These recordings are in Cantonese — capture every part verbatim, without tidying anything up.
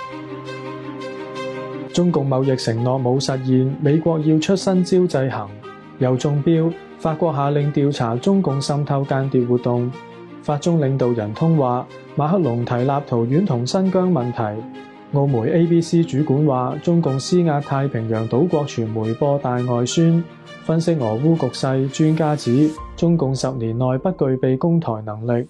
中共貿易承諾冇實現，美國要出新招制衡。又中標，法國下令調查中共滲透間諜活動。法中領導人通話，馬克龍提立陶宛同新疆問題。澳媒 A B C 主管話，中共施壓太平洋島國傳媒播大外宣。分析俄烏局勢，專家指中共十年內不具備攻台能力。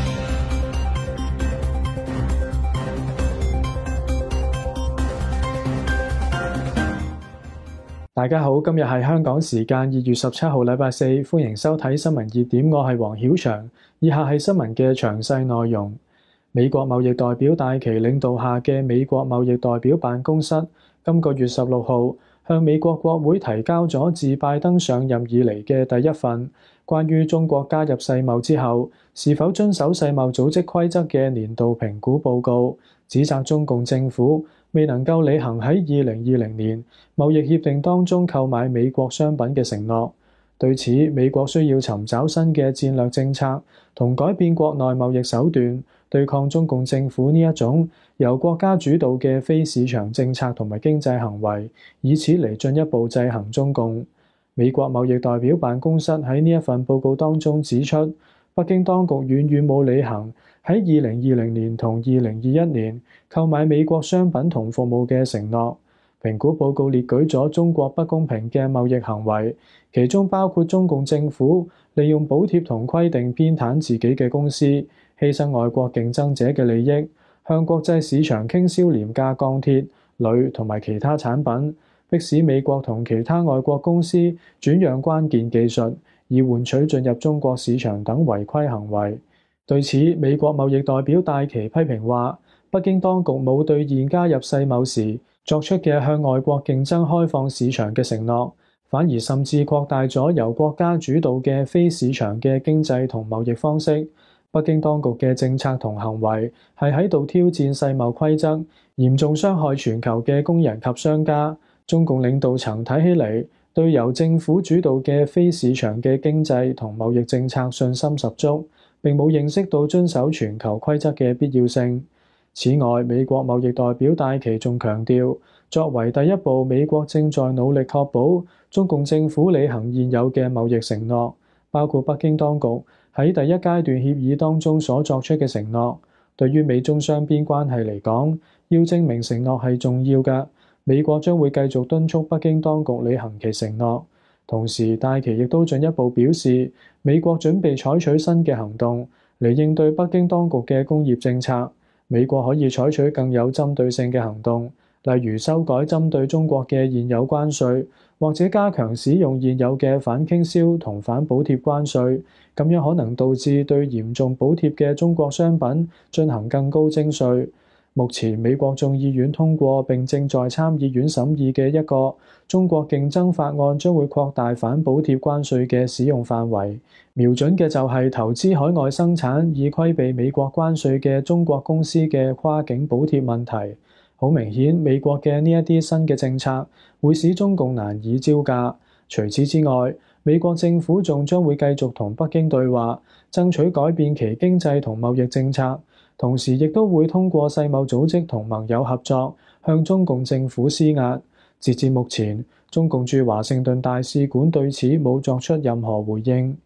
大家好，今日係香港時間二月十七號禮拜四，歡迎收睇新聞熱點，我係黃曉翔。以下係新聞嘅詳細內容。美國貿易代表戴琪領導下嘅美國貿易代表辦公室今個月十六號向美國國會提交咗自拜登上任以嚟嘅第一份關於中國加入世貿之後是否遵守世貿組織規則嘅年度評估報告，指責中共政府未能夠履行喺二零二零年貿易協定當中購買美國商品嘅承諾。對此，美國需要尋找新嘅戰略政策同改變國內貿易手段，對抗中共政府呢一種由國家主導嘅非市場政策同埋經濟行為，以此嚟進一步制衡中共。美國貿易代表辦公室喺呢一份報告當中指出，北京當局遠遠冇履行喺二零二零年同二零二一年購買美國商品同服務嘅承諾。評估報告列舉咗中國不公平嘅貿易行為，其中包括中共政府利用補貼同規定偏袒自己嘅公司，犧牲外國競爭者嘅利益，向國際市場傾銷廉價鋼鐵、鋁同埋其他產品，迫使美國同其他外國公司轉讓關鍵技術，以換取進入中國市場等違規行為。對此，美國貿易代表戴琪批評話，北京當局冇兌現加入世貿時作出嘅向外國競爭開放市場嘅承諾，反而甚至擴大咗由國家主導嘅非市場嘅經濟同貿易方式。北京當局嘅政策同行為係喺度挑戰世貿規則，嚴重傷害全球嘅工人及商家。中共領導層睇起嚟對由政府主導嘅非市場嘅經濟同貿易政策信心十足，並冇認識到遵守全球規則嘅必要性。此外，美國貿易代表戴琪仲強調，作為第一步，美國正在努力確保中共政府履行現有嘅貿易承諾，包括北京當局喺第一階段協議當中所作出嘅承諾。對於美中雙邊關係嚟講，要證明承諾係重要嘅，美國將會繼續敦促北京當局履行其承諾。同時，戴琪亦都進一步表示，美國準備採取新嘅行動嚟應對北京當局嘅工業政策。美國可以採取更有針對性嘅行動，例如修改針對中國嘅現有關稅，或者加強使用現有嘅反傾銷同反補貼關稅，咁樣可能導致對嚴重補貼嘅中國商品進行更高徵稅。目前美國眾議院通過並正在參議院審議嘅一個中國競爭法案，將會擴大反補貼關稅嘅使用範圍，瞄準嘅就係投資海外生產以規避美國關稅嘅中國公司嘅跨境補貼問題。好明顯，美國嘅呢一啲新嘅政策會使中共難以招架。除此之外，美國政府仲將會繼續同北京對話，爭取改變其經濟同貿易政策，同時亦都會通過世貿組織同盟友合作，向中共政府施壓。截至目前，中共駐華盛頓大使館對此冇作出任何回應。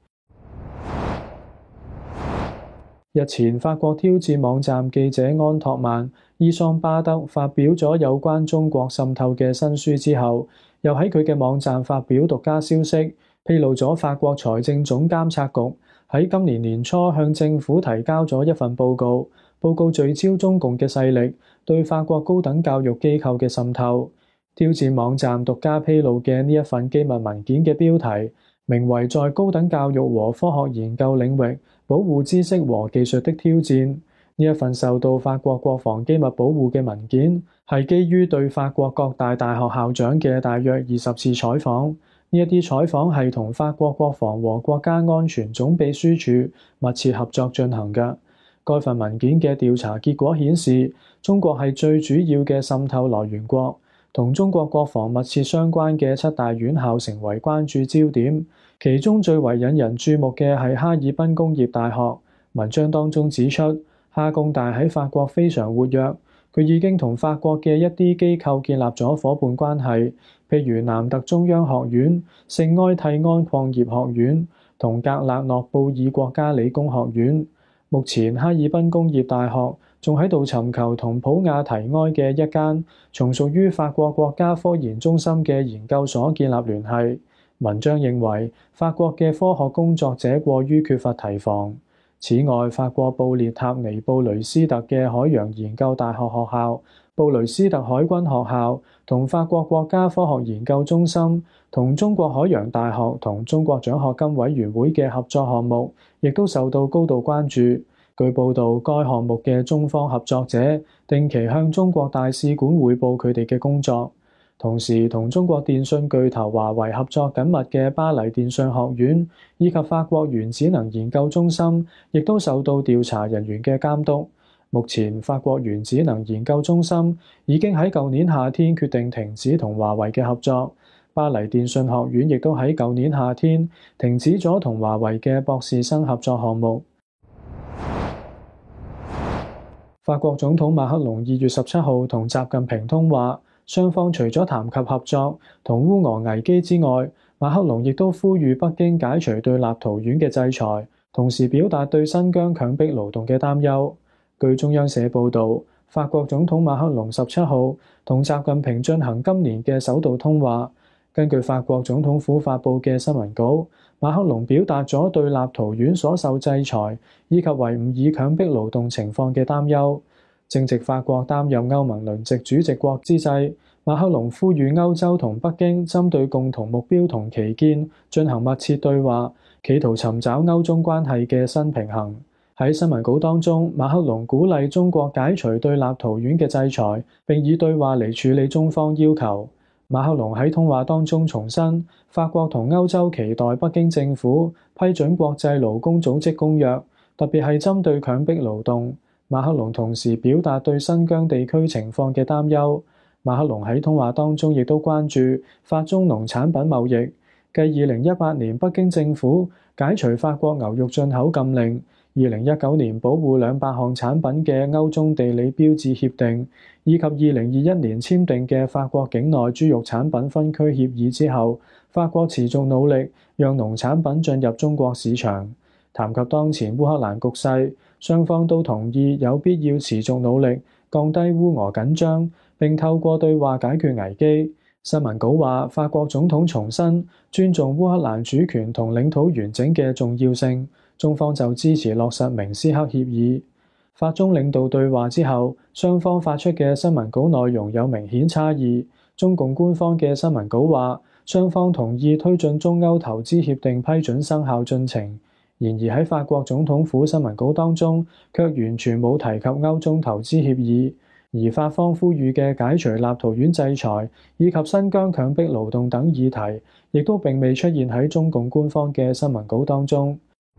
日前，法國挑戰網站記者安托曼伊桑巴德發表咗有關中國滲透嘅新書之後，又喺佢嘅網站發表獨家消息，披露咗法國財政總監察局喺今年年初向政府提交咗一份報告，報告聚焦中共嘅勢力對法國高等教育機構嘅滲透。挑戰網站獨家披露嘅呢一份機密文件嘅標題名為《在高等教育和科學研究領域保護知識和技術的挑戰》。呢一份受到法國國防機密保護嘅文件係基於對法國各大大學校長嘅大約二十次採訪。呢一啲採訪係同法國國防和國家安全總秘書處密切合作進行嘅。該份文件嘅調查結果顯示，中國係最主要嘅滲透來源國，同中國國防密切相關嘅七大院校成為關注焦點。其中最為引人注目嘅係哈爾濱工業大學。文章當中指出，哈工大喺法國非常活躍， 佢已經同法國嘅一啲機構建立咗夥伴關係，譬如南特中央學院、聖埃蒂安礦業學院同格勒諾布爾國家理工學院。目前哈爾濱工業大學仲喺度尋求同普亞提埃嘅一間從屬於法國國家科研中心嘅研究所建立聯繫。文章認為法國嘅科學工作者過於缺乏提防。此外，法國布列塔尼布雷斯特嘅海洋研究大學學校、布雷斯特海軍學校同法國國家科學研究中心同中國海洋大學同中國獎學金委員會嘅合作項目，亦都受到高度關注。據報道，該項目嘅中方合作者定期向中國大使館匯報佢哋嘅工作。同時，同中國電信巨頭華為合作緊密嘅巴黎電信學院以及法國原子能研究中心，亦都受到調查人員嘅監督。目前，法國原子能研究中心已經喺舊年夏天決定停止同華為嘅合作。巴黎電信學院亦都喺舊年夏天停止咗同華為嘅博士生合作項目。法國總統馬克龍二月十七號同習近平通話。雙方除咗談及合作同烏俄危機之外，馬克龍亦都呼籲北京解除對立陶宛嘅制裁，同時表達對新疆強迫勞動嘅擔憂。據中央社報導，法國總統馬克龍十七號同習近平進行今年嘅首度通話。根據法國總統府發布嘅新聞稿，馬克龍表達咗對立陶宛所受制裁以及維吾爾強迫勞動情況嘅擔憂。正值法國擔任歐盟輪值主席國之際，馬克龍呼籲歐洲同北京針對共同目標同歧見進行密切對話，企圖尋找歐中關係嘅新平衡。喺新聞稿當中，馬克龍鼓勵中國解除對立陶宛嘅制裁，並以對話嚟處理中方要求。馬克龍喺通話當中重申，法國同歐洲期待北京政府批准國際勞工組織公約，特別係針對強迫勞動。馬克龍同時表達對新疆地區情況嘅擔憂。馬克龍喺通話當中亦都關注法中農產品貿易。繼二零一八年北京政府解除法國牛肉進口禁令，二零一九年保護兩百項產品嘅歐中地理標誌協定，以及二零二一年簽訂嘅法國境內豬肉產品分區協議之後，法國持續努力讓農產品進入中國市場。談及當前烏克蘭局勢，雙方都同意有必要持續努力降低烏俄緊張，並透過對話解決危機。新聞稿話，法國總統重申尊重烏克蘭主權同領土完整嘅重要性，中方就支持落實明斯克協議。法中領導對話之後，雙方發出嘅新聞稿內容有明顯差異。中共官方嘅新聞稿話，雙方同意推進中歐投資協定批准生效進程。然而喺法國總統府新聞稿當中，卻完全冇提及歐中投資協議，而法方呼籲嘅解除立陶宛制裁以及新疆強迫勞動等議題，亦都並未出現喺中共官方嘅新聞稿當中。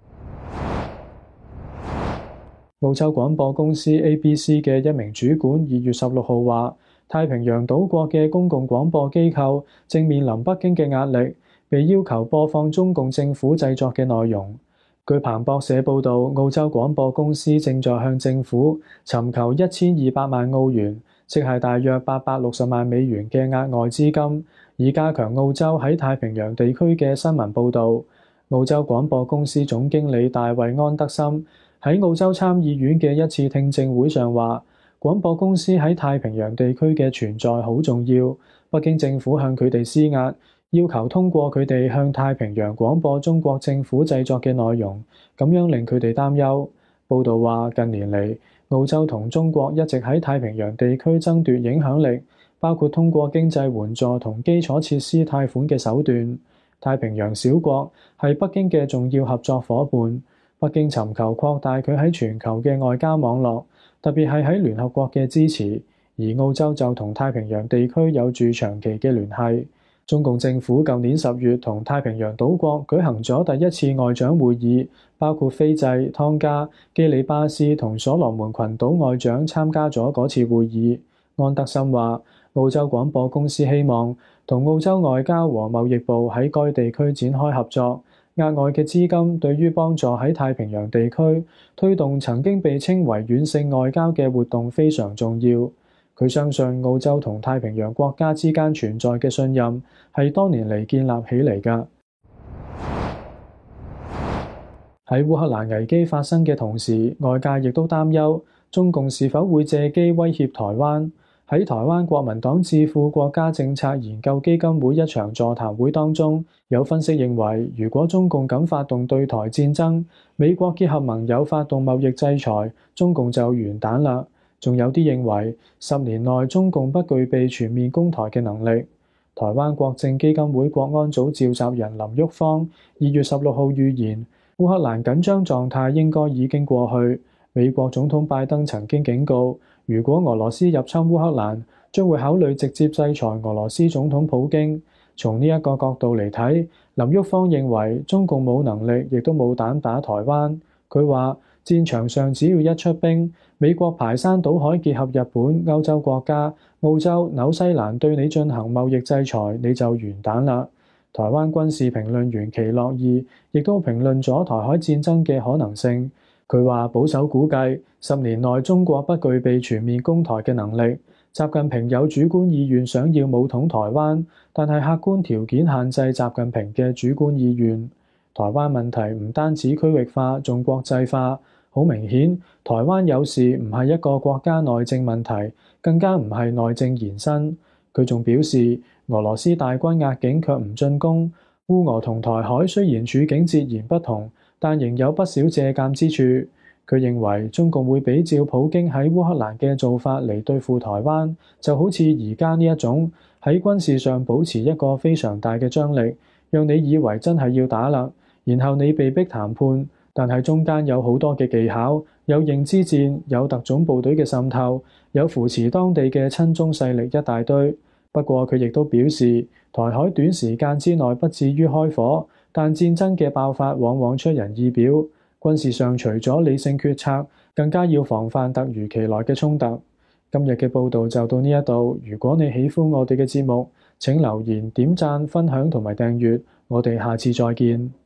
澳洲廣播公司 A B C 嘅一名主管二月十六號話，太平洋島國嘅公共廣播機構正面臨北京嘅壓力，被要求播放中共政府製作嘅內容。據彭博社報導，澳洲廣播公司正在向政府尋求一千二百萬澳元，即係大約八百六十萬美元嘅額外資金，以加強澳洲喺太平洋地區嘅新聞報導。澳洲廣播公司總經理大衛安德森喺澳洲參議院嘅一次聽證會上話，廣播公司喺太平洋地區嘅存在好重要，北京政府向佢哋施壓，要求通過佢哋向太平洋廣播中國政府製作嘅內容，咁樣令佢哋擔憂。報導話，近年嚟，澳洲同中國一直喺太平洋地區爭奪影響力，包括通過經濟援助同基礎設施貸款嘅手段。太平洋小國係北京嘅重要合作夥伴，北京尋求擴大佢喺全球嘅外交網絡，特別係喺聯合國嘅支持，而澳洲就同太平洋地區有住長期嘅聯繫。中共政府舊年十月同太平洋島國舉行咗第一次外長會議，包括斐濟、湯加、基里巴斯同所羅門群島外長參加咗嗰次會議。安德森話，澳洲廣播公司希望同澳洲外交和貿易部喺該地區展開合作，額外嘅資金對於幫助喺太平洋地區推動曾經被稱為軟性外交嘅活動非常重要。 佢相信澳洲同太平洋國家之間存在嘅信任係多年嚟建立起嚟㗎。喺烏克蘭危機發生嘅同時，外界亦都擔憂中共是否會借機威脅台灣。喺台灣國民黨智庫國家政策研究基金會一場座談會當中，有分析認為，如果中共敢發動對台戰爭，美國結合盟友發動貿易制裁，中共就完蛋啦。仲有啲認為，十年內中共不具備全面攻台嘅能力。台灣國政基金會國安組召集人林旭芳二月十六號預言，烏克蘭緊張狀態應該已經過去。美國總統拜登曾經警告，如果俄羅斯入侵烏克蘭，將會考慮直接制裁俄羅斯總統普京。從呢一個角度嚟睇，林旭芳認為中共冇能力，亦都冇膽打台灣。佢話戰場上只要一出兵，美國排山倒海結合日本、歐洲國家、澳洲、紐西蘭對你進行貿易制裁，你就完蛋啦。台灣軍事評論員祁諾義亦都評論咗台海戰爭嘅可能性。佢話保守估計，十年內中國不具備全面攻台嘅能力。習近平有主觀意願想要武統台灣，但係客觀條件限制習近平嘅主觀意願。台灣問題唔單止區域化，仲國際化。好明顯，台灣有事唔係一個國家內政問題，更加唔係內政延伸。佢仲表示，俄羅斯大軍壓境卻唔進攻，烏俄同台海雖然處境截然不同，但仍有不少借鑑之處。佢認為中共會比照普京喺烏克蘭嘅做法嚟對付台灣，就好似而家呢一種喺軍事上保持一個非常大嘅張力，讓你以為真係要打啦，然後你被逼談判，但係中間有好多嘅技巧，有認知戰，有特種部隊嘅滲透，有扶持當地嘅親中勢力一大堆。不過佢亦都表示，台海短時間之內不至於開火，但戰爭嘅爆發往往出人意表。軍事上除咗理性決策，更加要防範突如其來嘅衝突。今日嘅報導就到呢一度。如果你喜歡我哋嘅節目，請留言、點讚、分享同埋訂閱。我哋下次再見。